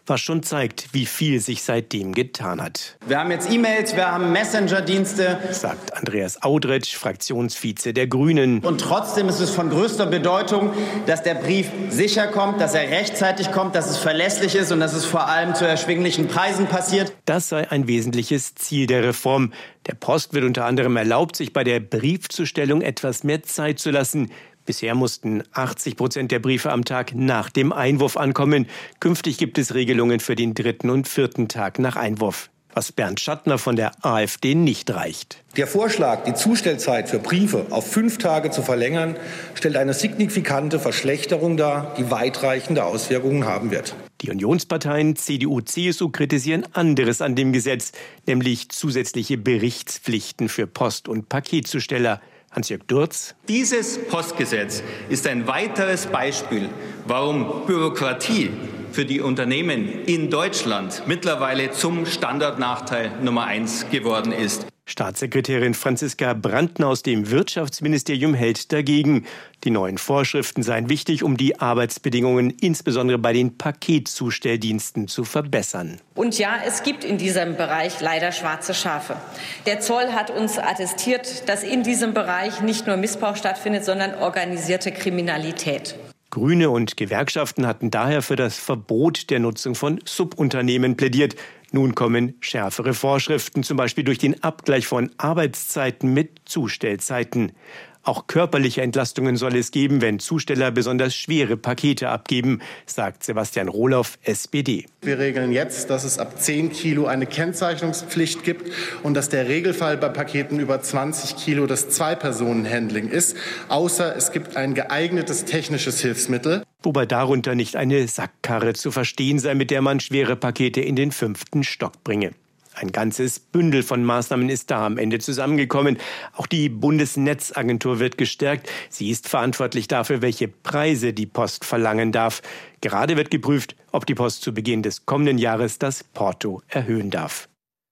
was schon zeigt, wie viel sich seitdem getan hat. Wir haben jetzt E-Mails, wir haben Messenger-Dienste, sagt Andreas Audretsch, Fraktionsvize der Grünen. Und trotzdem ist es von größter Bedeutung, dass der Brief sicher kommt, dass er rechtzeitig kommt, dass es verlässlich ist und dass es vor allem zu erschwinglichen Preisen passiert. Das sei ein wesentliches Ziel der Reform. Der Post wird unter anderem erlaubt, sich bei der Briefzustellung etwas mehr Zeit zu lassen. Bisher mussten achtzig Prozent der Briefe am Tag nach dem Einwurf ankommen. Künftig gibt es Regelungen für den dritten und vierten Tag nach Einwurf. Was Bernd Schattner von der AfD nicht reicht. Der Vorschlag, die Zustellzeit für Briefe auf fünf Tage zu verlängern, stellt eine signifikante Verschlechterung dar, die weitreichende Auswirkungen haben wird. Die Unionsparteien C D U, C S U kritisieren anderes an dem Gesetz, nämlich zusätzliche Berichtspflichten für Post- und Paketzusteller. Hans-Jörg Durz. Dieses Postgesetz ist ein weiteres Beispiel, warum Bürokratie für die Unternehmen in Deutschland mittlerweile zum Standardnachteil Nummer eins geworden ist. Staatssekretärin Franziska Brandner aus dem Wirtschaftsministerium hält dagegen. Die neuen Vorschriften seien wichtig, um die Arbeitsbedingungen insbesondere bei den Paketzustelldiensten zu verbessern. Und ja, es gibt in diesem Bereich leider schwarze Schafe. Der Zoll hat uns attestiert, dass in diesem Bereich nicht nur Missbrauch stattfindet, sondern organisierte Kriminalität. Grüne und Gewerkschaften hatten daher für das Verbot der Nutzung von Subunternehmen plädiert. Nun kommen schärfere Vorschriften, zum Beispiel durch den Abgleich von Arbeitszeiten mit Zustellzeiten. Auch körperliche Entlastungen soll es geben, wenn Zusteller besonders schwere Pakete abgeben, sagt Sebastian Rohloff, S P D. Wir regeln jetzt, dass es ab zehn Kilo eine Kennzeichnungspflicht gibt und dass der Regelfall bei Paketen über zwanzig Kilo das Zwei-Personen-Handling ist, außer es gibt ein geeignetes technisches Hilfsmittel. Wobei darunter nicht eine Sackkarre zu verstehen sei, mit der man schwere Pakete in den fünften Stock bringe. Ein ganzes Bündel von Maßnahmen ist da am Ende zusammengekommen. Auch die Bundesnetzagentur wird gestärkt. Sie ist verantwortlich dafür, welche Preise die Post verlangen darf. Gerade wird geprüft, ob die Post zu Beginn des kommenden Jahres das Porto erhöhen darf.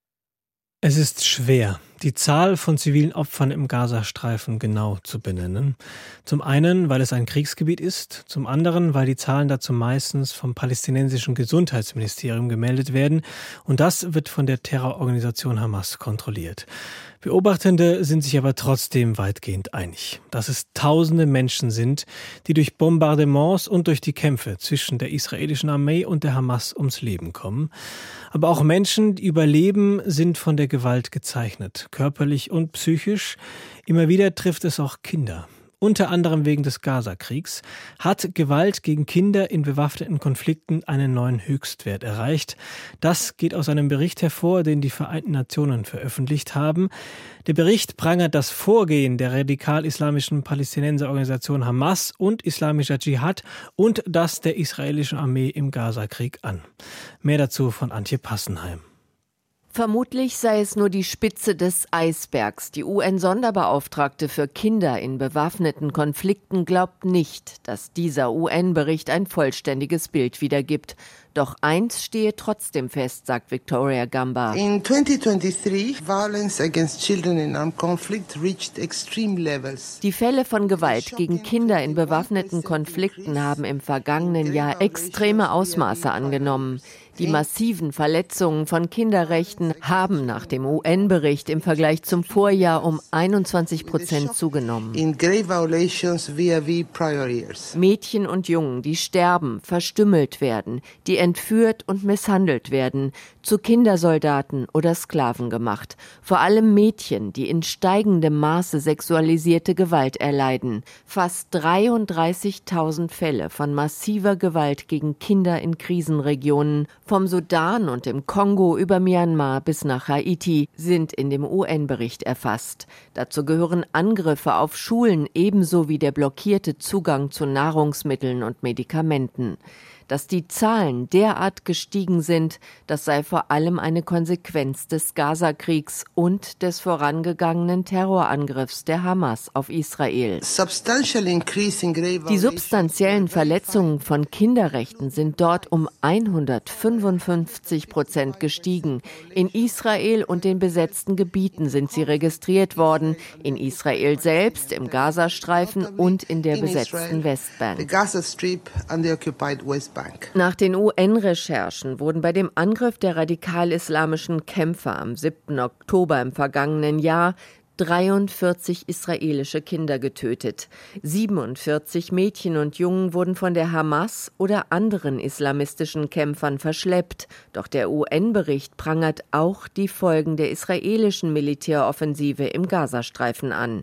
Es ist schwer, die Zahl von zivilen Opfern im Gazastreifen genau zu benennen. Zum einen, weil es ein Kriegsgebiet ist, zum anderen, weil die Zahlen dazu meistens vom palästinensischen Gesundheitsministerium gemeldet werden und das wird von der Terrororganisation Hamas kontrolliert. Beobachtende sind sich aber trotzdem weitgehend einig, dass es tausende Menschen sind, die durch Bombardements und durch die Kämpfe zwischen der israelischen Armee und der Hamas ums Leben kommen. Aber auch Menschen, die überleben, sind von der Gewalt gezeichnet, körperlich und psychisch. Immer wieder trifft es auch Kinder. Unter anderem wegen des Gaza-Kriegs hat Gewalt gegen Kinder in bewaffneten Konflikten einen neuen Höchstwert erreicht. Das geht aus einem Bericht hervor, den die Vereinten Nationen veröffentlicht haben. Der Bericht prangert das Vorgehen der radikal-islamischen Palästinenserorganisation Hamas und islamischer Dschihad und das der israelischen Armee im Gaza-Krieg an. Mehr dazu von Antje Passenheim. Vermutlich sei es nur die Spitze des Eisbergs. Die U N-Sonderbeauftragte für Kinder in bewaffneten Konflikten glaubt nicht, dass dieser U N-Bericht ein vollständiges Bild wiedergibt. Doch eins stehe trotzdem fest, sagt Victoria Gamba. In twenty twenty-three, violence against children in armed conflict reached extreme levels. Die Fälle von Gewalt gegen Kinder in bewaffneten Konflikten haben im vergangenen Jahr extreme Ausmaße angenommen. Die massiven Verletzungen von Kinderrechten haben nach dem U N-Bericht im Vergleich zum Vorjahr um einundzwanzig Prozent zugenommen. In grave violations vis-à-vis prior years. Mädchen und Jungen, die sterben, verstümmelt werden, die entführt und misshandelt werden, zu Kindersoldaten oder Sklaven gemacht. Vor allem Mädchen, die in steigendem Maße sexualisierte Gewalt erleiden. Fast dreiunddreißigtausend Fälle von massiver Gewalt gegen Kinder in Krisenregionen, vom Sudan und dem Kongo über Myanmar bis nach Haiti, sind in dem U N-Bericht erfasst. Dazu gehören Angriffe auf Schulen ebenso wie der blockierte Zugang zu Nahrungsmitteln und Medikamenten. Dass die Zahlen derart gestiegen sind, das sei vor allem eine Konsequenz des Gaza-Kriegs und des vorangegangenen Terrorangriffs der Hamas auf Israel. Die substanziellen Verletzungen von Kinderrechten sind dort um hundertfünfundfünfzig Prozent gestiegen. In Israel und den besetzten Gebieten sind sie registriert worden, in Israel selbst, im Gazastreifen und in der besetzten Westbank. Bank. Nach den U N-Recherchen wurden bei dem Angriff der radikal-islamischen Kämpfer am siebten Oktober im vergangenen Jahr dreiundvierzig israelische Kinder getötet. siebenundvierzig Mädchen und Jungen wurden von der Hamas oder anderen islamistischen Kämpfern verschleppt. Doch der U N-Bericht prangert auch die Folgen der israelischen Militäroffensive im Gazastreifen an.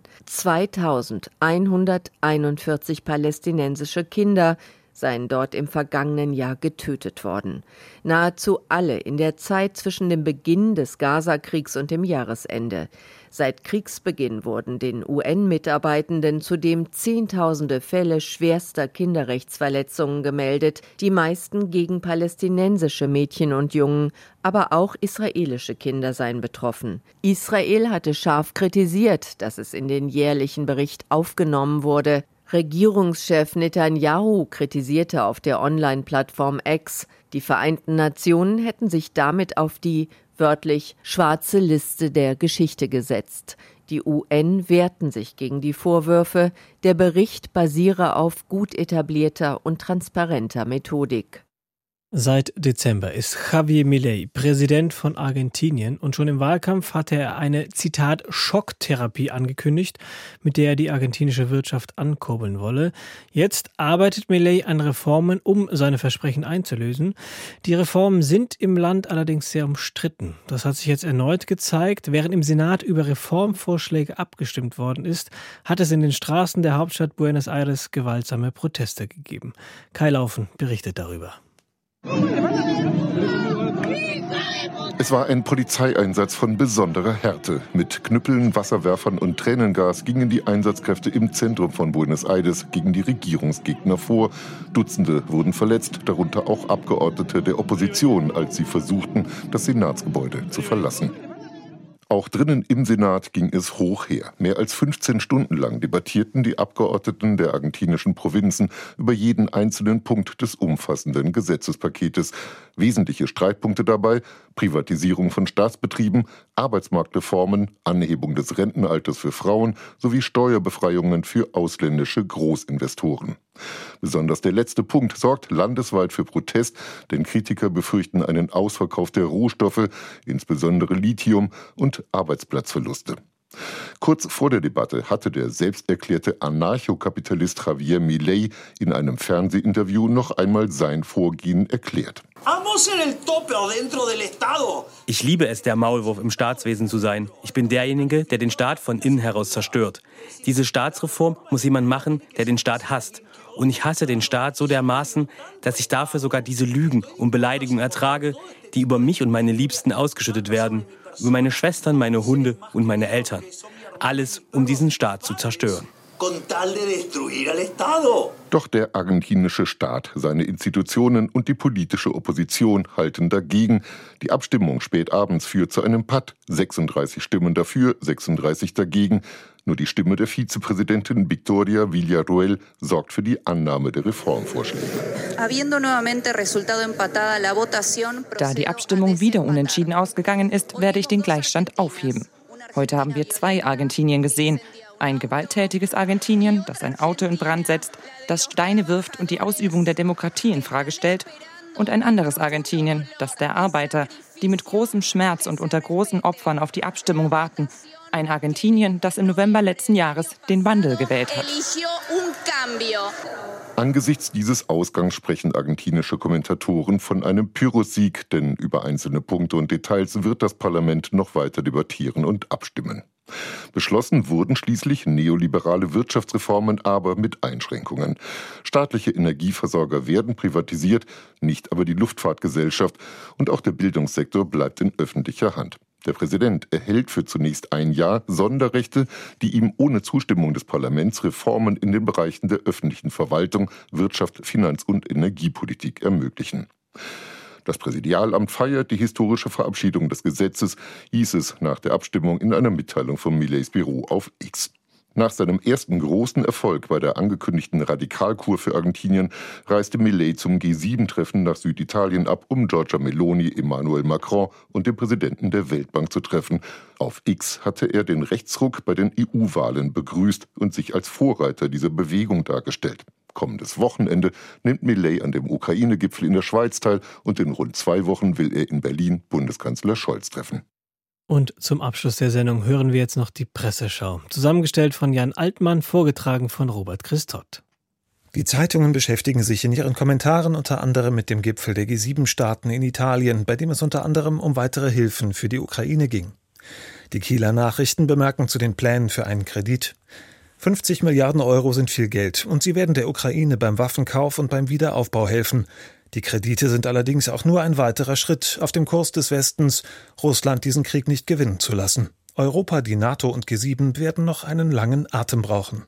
zweitausendeinhunderteinundvierzig palästinensische Kinder seien dort im vergangenen Jahr getötet worden. Nahezu alle in der Zeit zwischen dem Beginn des Gazakriegs und dem Jahresende. Seit Kriegsbeginn wurden den U N-Mitarbeitenden zudem Zehntausende Fälle schwerster Kinderrechtsverletzungen gemeldet, die meisten gegen palästinensische Mädchen und Jungen, aber auch israelische Kinder seien betroffen. Israel hatte scharf kritisiert, dass es in den jährlichen Bericht aufgenommen wurde. Regierungschef Netanyahu kritisierte auf der Online-Plattform X, die Vereinten Nationen hätten sich damit auf die, wörtlich, schwarze Liste der Geschichte gesetzt. Die U N wehrten sich gegen die Vorwürfe, der Bericht basiere auf gut etablierter und transparenter Methodik. Seit Dezember ist Javier Milei Präsident von Argentinien und schon im Wahlkampf hatte er eine, Zitat, Schocktherapie angekündigt, mit der er die argentinische Wirtschaft ankurbeln wolle. Jetzt arbeitet Milei an Reformen, um seine Versprechen einzulösen. Die Reformen sind im Land allerdings sehr umstritten. Das hat sich jetzt erneut gezeigt. Während im Senat über Reformvorschläge abgestimmt worden ist, hat es in den Straßen der Hauptstadt Buenos Aires gewaltsame Proteste gegeben. Kai Laufen berichtet darüber. Es war ein Polizeieinsatz von besonderer Härte. Mit Knüppeln, Wasserwerfern und Tränengas gingen die Einsatzkräfte im Zentrum von Buenos Aires gegen die Regierungsgegner vor. Dutzende wurden verletzt, darunter auch Abgeordnete der Opposition, als sie versuchten, das Senatsgebäude zu verlassen. Auch drinnen im Senat ging es hoch her. Mehr als fünfzehn Stunden lang debattierten die Abgeordneten der argentinischen Provinzen über jeden einzelnen Punkt des umfassenden Gesetzespaketes. Wesentliche Streitpunkte dabei: Privatisierung von Staatsbetrieben, Arbeitsmarktreformen, Anhebung des Rentenalters für Frauen sowie Steuerbefreiungen für ausländische Großinvestoren. Besonders der letzte Punkt sorgt landesweit für Protest, denn Kritiker befürchten einen Ausverkauf der Rohstoffe, insbesondere Lithium, und Arbeitsplatzverluste. Kurz vor der Debatte hatte der selbsterklärte Anarchokapitalist Javier Milei in einem Fernsehinterview noch einmal sein Vorgehen erklärt. Ich liebe es, der Maulwurf im Staatswesen zu sein. Ich bin derjenige, der den Staat von innen heraus zerstört. Diese Staatsreform muss jemand machen, der den Staat hasst. Und ich hasse den Staat so dermaßen, dass ich dafür sogar diese Lügen und Beleidigungen ertrage, die über mich und meine Liebsten ausgeschüttet werden. Über meine Schwestern, meine Hunde und meine Eltern. Alles, um diesen Staat zu zerstören. Doch der argentinische Staat, seine Institutionen und die politische Opposition halten dagegen. Die Abstimmung spät abends führt zu einem Patt. sechsunddreißig Stimmen dafür, sechsunddreißig dagegen. Nur die Stimme der Vizepräsidentin Victoria Villarroel sorgt für die Annahme der Reformvorschläge. Da die Abstimmung wieder unentschieden ausgegangen ist, werde ich den Gleichstand aufheben. Heute haben wir zwei Argentinien gesehen. Ein gewalttätiges Argentinien, das ein Auto in Brand setzt, das Steine wirft und die Ausübung der Demokratie in Frage stellt. Und ein anderes Argentinien, das der Arbeiter, die mit großem Schmerz und unter großen Opfern auf die Abstimmung warten. Ein Argentinien, das im November letzten Jahres den Wandel gewählt hat. Angesichts dieses Ausgangs sprechen argentinische Kommentatoren von einem Pyrrhussieg, denn über einzelne Punkte und Details wird das Parlament noch weiter debattieren und abstimmen. Beschlossen wurden schließlich neoliberale Wirtschaftsreformen, aber mit Einschränkungen. Staatliche Energieversorger werden privatisiert, nicht aber die Luftfahrtgesellschaft, und auch der Bildungssektor bleibt in öffentlicher Hand. Der Präsident erhält für zunächst ein Jahr Sonderrechte, die ihm ohne Zustimmung des Parlaments Reformen in den Bereichen der öffentlichen Verwaltung, Wirtschaft, Finanz- und Energiepolitik ermöglichen. Das Präsidialamt feiert die historische Verabschiedung des Gesetzes, hieß es nach der Abstimmung in einer Mitteilung von Mileis Büro auf X. Nach seinem ersten großen Erfolg bei der angekündigten Radikalkur für Argentinien reiste Milei zum G sieben Treffen nach Süditalien ab, um Giorgia Meloni, Emmanuel Macron und den Präsidenten der Weltbank zu treffen. Auf X hatte er den Rechtsruck bei den E U-Wahlen begrüßt und sich als Vorreiter dieser Bewegung dargestellt. Kommendes Wochenende nimmt Milei an dem Ukraine-Gipfel in der Schweiz teil und in rund zwei Wochen will er in Berlin Bundeskanzler Scholz treffen. Und zum Abschluss der Sendung hören wir jetzt noch die Presseschau. Zusammengestellt von Jan Altmann, vorgetragen von Robert Christott. Die Zeitungen beschäftigen sich in ihren Kommentaren unter anderem mit dem Gipfel der G sieben Staaten in Italien, bei dem es unter anderem um weitere Hilfen für die Ukraine ging. Die Kieler Nachrichten bemerken zu den Plänen für einen Kredit: fünfzig Milliarden Euro sind viel Geld und sie werden der Ukraine beim Waffenkauf und beim Wiederaufbau helfen. Die Kredite sind allerdings auch nur ein weiterer Schritt auf dem Kurs des Westens, Russland diesen Krieg nicht gewinnen zu lassen. Europa, die NATO und G sieben werden noch einen langen Atem brauchen.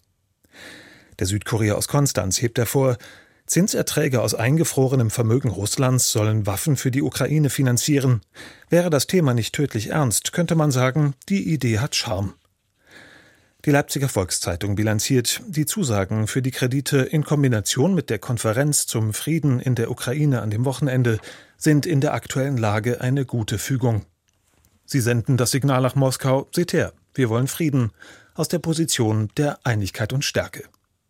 Der Südkurier aus Konstanz hebt hervor: Zinserträge aus eingefrorenem Vermögen Russlands sollen Waffen für die Ukraine finanzieren. Wäre das Thema nicht tödlich ernst, könnte man sagen, die Idee hat Charme. Die Leipziger Volkszeitung bilanziert: Die Zusagen für die Kredite in Kombination mit der Konferenz zum Frieden in der Ukraine an dem Wochenende sind in der aktuellen Lage eine gute Fügung. Sie senden das Signal nach Moskau: Seht her, wir wollen Frieden, aus der Position der Einigkeit und Stärke.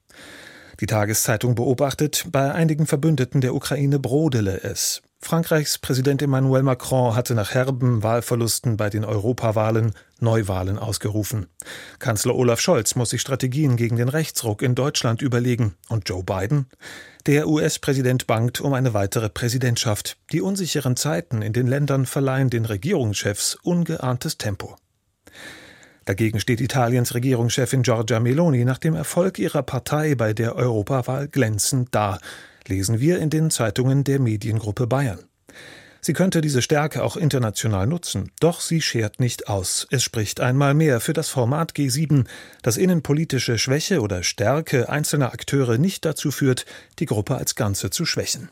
Die Tageszeitung beobachtet: Bei einigen Verbündeten der Ukraine brodele es. Frankreichs Präsident Emmanuel Macron hatte nach herben Wahlverlusten bei den Europawahlen Neuwahlen ausgerufen. Kanzler Olaf Scholz muss sich Strategien gegen den Rechtsruck in Deutschland überlegen. Und Joe Biden? Der U S-Präsident bangt um eine weitere Präsidentschaft. Die unsicheren Zeiten in den Ländern verleihen den Regierungschefs ungeahntes Tempo. Dagegen steht Italiens Regierungschefin Giorgia Meloni nach dem Erfolg ihrer Partei bei der Europawahl glänzend da, lesen wir in den Zeitungen der Mediengruppe Bayern. Sie könnte diese Stärke auch international nutzen, doch sie schert nicht aus. Es spricht einmal mehr für das Format G sieben, das innenpolitische Schwäche oder Stärke einzelner Akteure nicht dazu führt, die Gruppe als Ganze zu schwächen.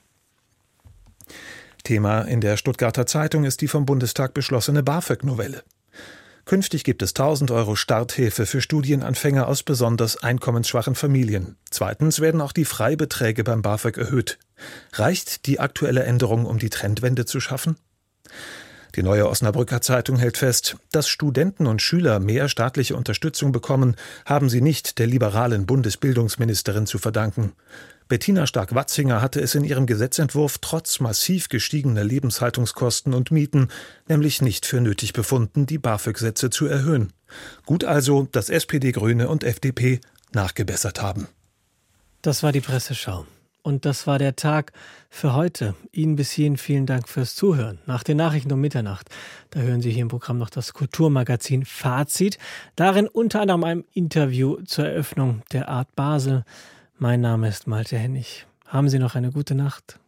Thema in der Stuttgarter Zeitung ist die vom Bundestag beschlossene BAföG-Novelle. Künftig gibt es tausend Euro Starthilfe für Studienanfänger aus besonders einkommensschwachen Familien. Zweitens werden auch die Freibeträge beim BAföG erhöht. Reicht die aktuelle Änderung, um die Trendwende zu schaffen? Die Neue Osnabrücker Zeitung hält fest: Dass Studenten und Schüler mehr staatliche Unterstützung bekommen, haben sie nicht der liberalen Bundesbildungsministerin zu verdanken. Bettina Stark-Watzinger hatte es in ihrem Gesetzentwurf trotz massiv gestiegener Lebenshaltungskosten und Mieten nämlich nicht für nötig befunden, die BAföG-Sätze zu erhöhen. Gut also, dass S P D, Grüne und F D P nachgebessert haben. Das war die Presseschau. Und das war der Tag für heute. Ihnen bis hierhin vielen Dank fürs Zuhören. Nach den Nachrichten um Mitternacht, da hören Sie hier im Programm noch das Kulturmagazin Fazit. Darin unter anderem ein Interview zur Eröffnung der Art Basel. Mein Name ist Malte Hennig. Haben Sie noch eine gute Nacht.